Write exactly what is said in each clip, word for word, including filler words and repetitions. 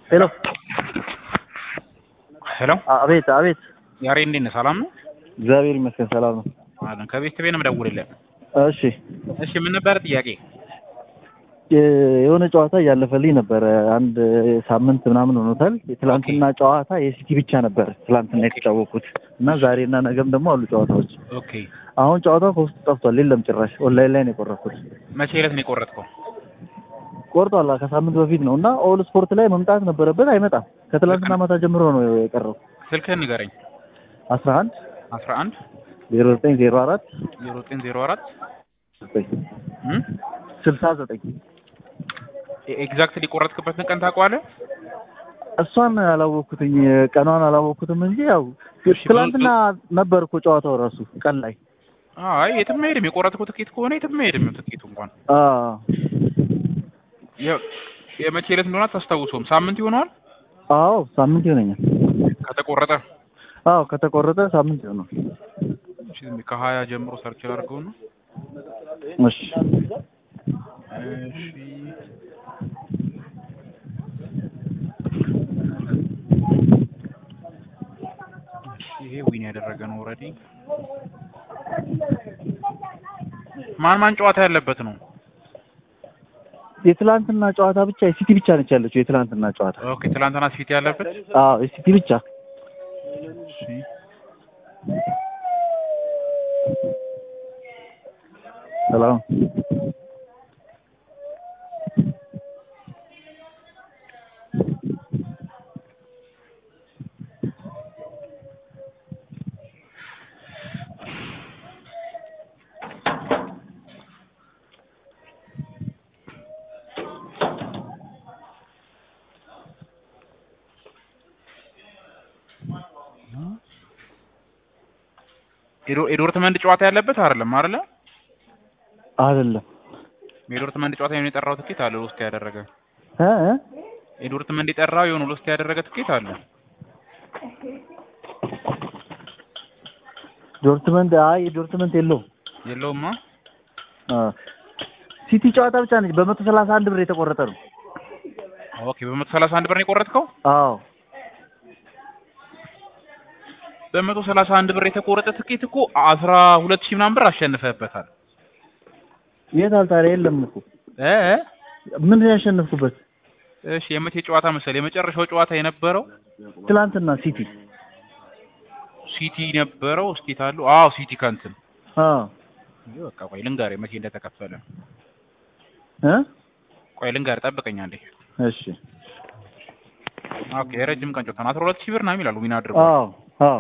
ሄሎ ሄሎ አቤት አቤት ያሬ እንዴት ነህ? ሰላም ነው? እግዚአብሔር ይመስገን ሰላም ነው። አለን ከቤት ቤት ነው የምደውልልህ። እሺ እሺ ምን ነበር ጥያቄ? የሆነ ጨዋታ እያለፈልኝ ነበር አንድ ሳምንት ምናምን ሆኖታል። የትላንትና ጨዋታ የሲቲ ብቻ ነበር ትላንትና የተጫወኩት እና ዛሬና ነገም ደግሞ አሉ ጨዋታዎች። ኦኬ አሁን ጨዋታው ከውስጥ ጠፍቷል፣ የለም ጭራሽ ኦንላይን ላይ ነው የቆረጥኩት። መቼ ዕለት ነው የቆረጥከው? ቆርጧል ከሳምንት በፊት ነው እና ኦል ስፖርት ላይ መምጣት ነበረበት፣ አይመጣም። ከትላንትና ማታ ጀምሮ ነው የቀረው። ስልክህን ንገረኝ። አስራ አንድ አስራ አንድ ዜሮ ዘጠኝ ዜሮ አራት ዜሮ ዘጠኝ ዜሮ አራት እም ስልሳ ዘጠኝ ኤግዛክትሊ ቆረጥክበትን ቀን ታውቀዋለህ? እሷን አላወኩትኝ ቀኗን አላወኩትም እንጂ ያው ትላንትና ነበር እኮ ጨዋታው ራሱ ቀን ላይ። አይ የትም አይሄድም። የቆረጥከው ትኬት ከሆነ የትም አይሄድም ትኬቱ እንኳን። አዎ የመቼ ዕለት እንደሆነ አታስታውሰውም? ሳምንት ይሆነዋል? አዎ ሳምንት ይሆነኛል ከተቆረጠ። አዎ ከተቆረጠ ሳምንት ይሆናል። እሺ ከሀያ ጀምሮ ሰርች አድርገው ነው። እሺ እሺ ይሄ ዊን ያደረገ ነው ኦልሬዲ። ማን ማን ጨዋታ ያለበት ነው? የትላንትና ጨዋታ ብቻ የሲቲ ብቻ ነች ያለችው። የትላንትና ጨዋታ ኦኬ ትላንትና ሲቲ ያለበት? አዎ የሲቲ ብቻ። እሺ ሰላም የዶርትመንድ ጨዋታ ያለበት አይደለም አይደለ? አይደለም የዶርትመንድ ጨዋታ የሆነ የጠራው ትኬት አለ ውስጥ ያደረገ እ እ የዶርትመንድ የጠራው የሆነ ውስጥ ያደረገ ትኬት አለ። ዶርትመንድ አይ የዶርትመንድ የለውም የለውማ። አ ሲቲ ጨዋታ ብቻ ነች በመቶ ሰላሳ አንድ ብር የተቆረጠ ነው። ኦኬ በመቶ ሰላሳ አንድ ብር ነው የቆረጥከው? አዎ በመቶ ሰላሳ አንድ ብር የተቆረጠ ትኬት እኮ አስራ ሁለት ሺህ ምናምን ብር አሸንፈህበታል። የታል ታዲያ? የለም እኮ እ ምን ያሸነፍኩበት? እሺ የመቼ ጨዋታ መሰለህ? የመጨረሻው ጨዋታ የነበረው ትላንትና ሲቲ ሲቲ ነበረው። እስኪ ታሉ አዎ ሲቲ ካንትን አዎ በቃ ቆይ ልንገርህ መቼ እንደተከፈለ እ ቆይ ልንገርህ ጠብቀኝ አንዴ። እሺ ኦኬ የረጅም ቀን ጨዋታ አስራ ሁለት ሺህ ብር ነው ይላል ዊን አድርጎ። አዎ አዎ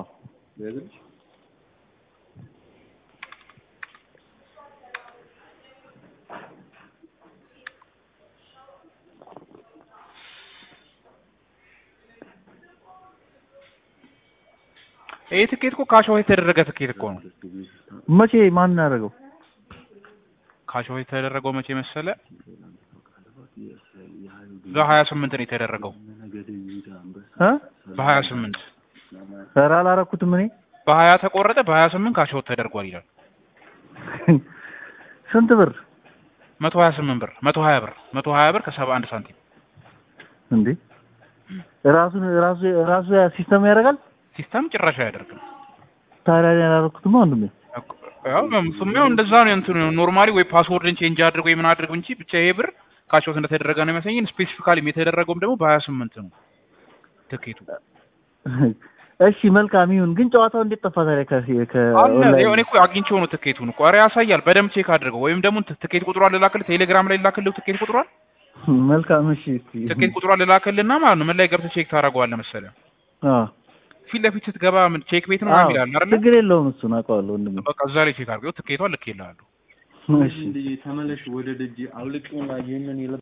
ይሄ ትኬት እኮ ካሽአውት የተደረገ ትኬት እኮ ነው። መቼ ማን ያደረገው? ካሽአውት የተደረገው መቼ መሰለ? በሀያ ስምንት ነው የተደረገው። እ በሀያ ስምንት ኧረ አላረኩትም እኔ። በሀያ ተቆረጠ በሀያ ስምንት ካሽአውት ተደርጓል ይላል። ስንት ብር? መቶ ሀያ ስምንት ብር መቶ ሀያ ብር መቶ ሀያ ብር ከሰባ አንድ ሳንቲም። እንዴ ራሱ ራሱ ራሱ ሲስተም ያደርጋል? ሲስተም ጭራሽ አያደርግም። ታዲያ ያላረኩትም ወንድሜ። ያው ምንም እንደዛ ነው እንትን ኖርማሊ ወይ ፓስወርድን ቼንጅ አድርጎ ወይ ምን አድርጎ እንጂ ብቻ ይሄ ብር ካሽአውት እንደተደረገ ነው የሚያሳየን። ስፔሲፊካሊ የተደረገውም ደግሞ በሀያ ስምንት ነው ትኬቱ። እሺ መልካም ይሁን። ግን ጨዋታው እንዴት ጠፋ ታዲያ? ከኦንላይን እኔ እኮ አግኝቼው ነው ትኬቱን እኮ። ኧረ ያሳያል በደምብ ቼክ አድርገው። ወይም ደግሞ ትኬት ቁጥሯን ልላክልህ ቴሌግራም ላይ ልላክልህ ትኬት ቁጥሯን። መልካም እሺ እስቲ ትኬት ቁጥሯን ልላክልህና ማለት ነው ምን ላይ ገብተህ ቼክ ታደርገዋለህ መሰለህ? አዎ ፊት ለፊት ስትገባ ምን ቼክ ቤት ነው ማለት ይላል አይደል? ችግር የለውም እሱን አውቀዋለሁ ወንድሜ። በቃ እዛ ላይ ቼክ አድርገው ትኬቷን ልኬልሃለሁ። እሺ ተመለሽ ወደ ደጅ አውልቅና ይሄንን